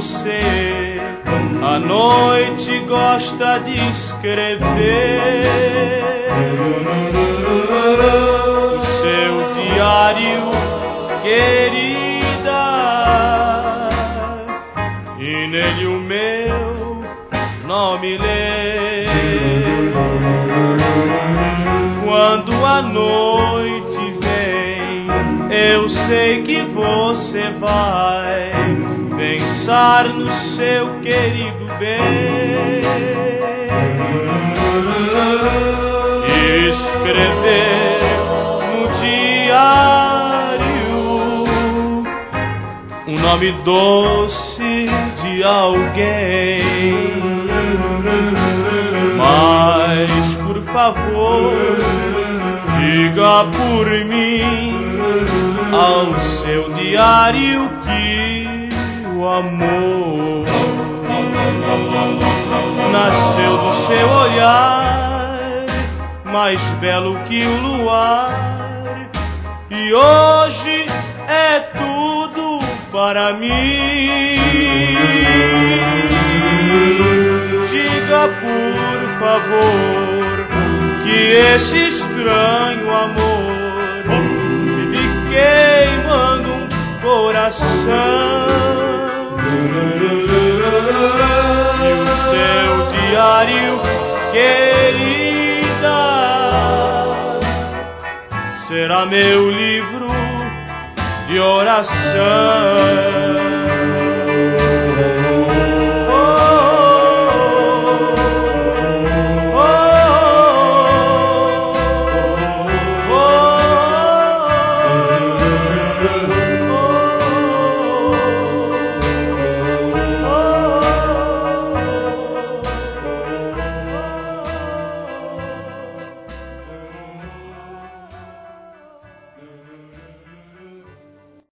você à noite gosta de escrever. O seu diário, querida, e nele o meu nome lê. Quando a noite vem, eu sei que você vai pensar no seu querido bem e escrever no diário um nome doce de alguém. Mas, por favor, diga por mim ao seu diário que o amor nasceu do seu olhar, mais belo que o luar, e hoje é tudo para mim. Diga, por favor, que esse estranho amor vive queimando um coração, e o seu diário, querida, será meu livro de oração.